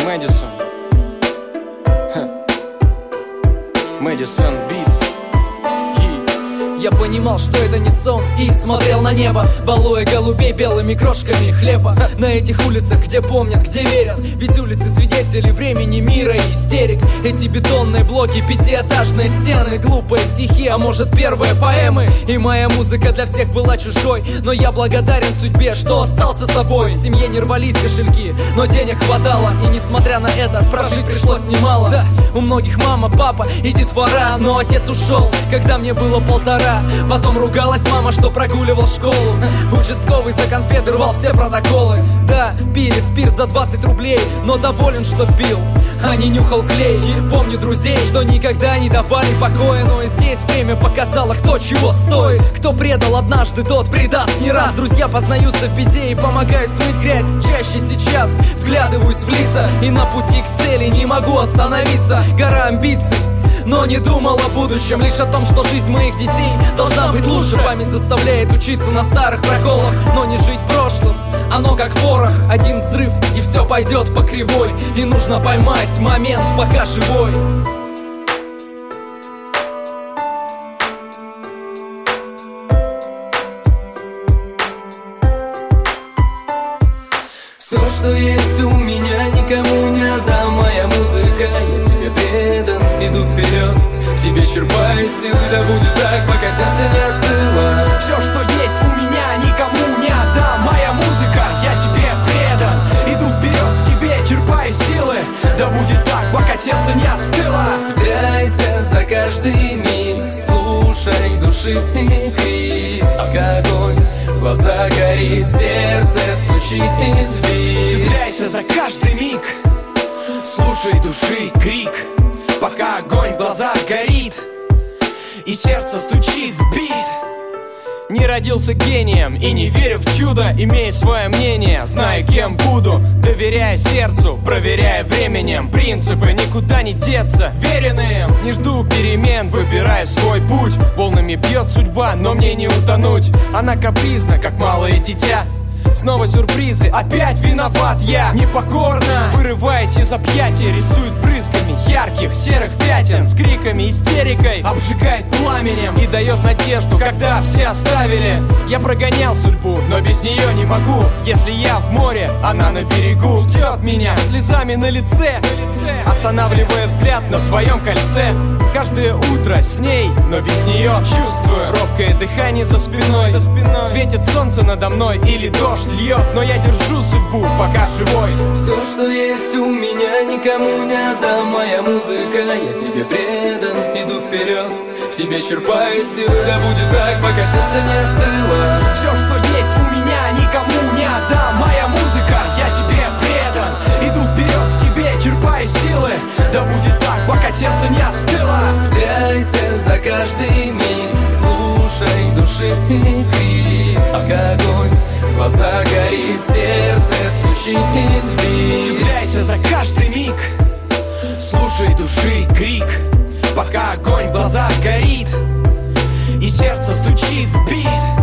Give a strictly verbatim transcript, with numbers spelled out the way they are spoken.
Мэдисон. Мэдисон Битс. Я понимал, что это не сон, и смотрел на небо, балуя голубей белыми крошками хлеба. На этих улицах, где помнят, где верят, ведь улицы свидетели времени, мира и истерик. Эти бетонные блоки, пятиэтажные стены, глупые стихи, а может первые поэмы. И моя музыка для всех была чужой, но я благодарен судьбе, что остался собой. В семье не рвались кошельки, но денег хватало, и несмотря на это, прожить пришлось немало. Да, у многих мама, папа и детвора, но отец ушел, когда мне было полтора. Потом ругалась мама, что прогуливал школу. Участковый за конфеты рвал все протоколы. Да, пили спирт за двадцать рублей, но доволен, что пил, а не нюхал клей. Помню друзей, что никогда не давали покоя, но и здесь время показало, кто чего стоит. Кто предал однажды, тот предаст не раз. Друзья познаются в беде и помогают смыть грязь. Чаще сейчас вглядываюсь в лица, и на пути к цели не могу остановиться. Гора амбиций, но не думал о будущем, лишь о том, что жизнь моих детей должна быть лучше. Память заставляет учиться на старых проколах, но не жить прошлым, оно как порох. Один взрыв, и все пойдет по кривой, и нужно поймать момент, пока живой. Все, что есть у меня, никому не отдам. Моя музыка, я тебе предан, иду вперед, в тебе черпаю силы, да будет так, пока сердце не остыло. Все, что есть у меня, никому не отдам. Моя музыка, я тебе предан, иду вперед, в тебе черпаю силы, да будет так, пока сердце не остыло. Цепляйся за каждый миг, слушай душевный крик, пока огонь в глазах горит, сердце стучит в бит. Цепляйся за каждый миг, слушай души крик, пока огонь в глазах горит, и сердце стучит в бит. Не родился гением и не верю в чудо, имея свое мнение, знаю, кем буду, доверяя сердцу, проверяя временем. Принципы никуда не деться, верен им. Не жду перемен, выбираю свой путь. Волнами бьет судьба, но мне не утонуть. Она капризна, как малое дитя. Снова сюрпризы, опять виноват я. Непокорно, вырываясь из объятий, рисует брызгами ярких серых пятен, с криками, истерикой, обжигает пламенем и дает надежду, когда все оставили. Я прогонял судьбу, но без нее не могу. Если я в море, она на берегу ждет меня, со слезами на лице, останавливая взгляд на своем кольце. Каждое утро с ней, но без нее чувствую робкое дыхание за спиной. За спиной светит солнце надо мной или дождь льет, но я держу судьбу, пока живой. Все, что есть у меня, никому не отдам. Моя музыка, я тебе предан, иду вперед, в тебе черпаю силы, да будет так, пока сердце не остыло. Все, что есть у меня, никому не отдам. Моя музыка, я тебе предан, иду вперед, в тебе черпаю силы, да будет так, пока сердце не остыло. Цепляйся за каждый миг, слушай душевный крик, пока огонь в глазах горит, сердце стучит в бит. Цепляйся за каждый миг, слушай души крик, пока огонь в глазах горит, и сердце стучит в бит.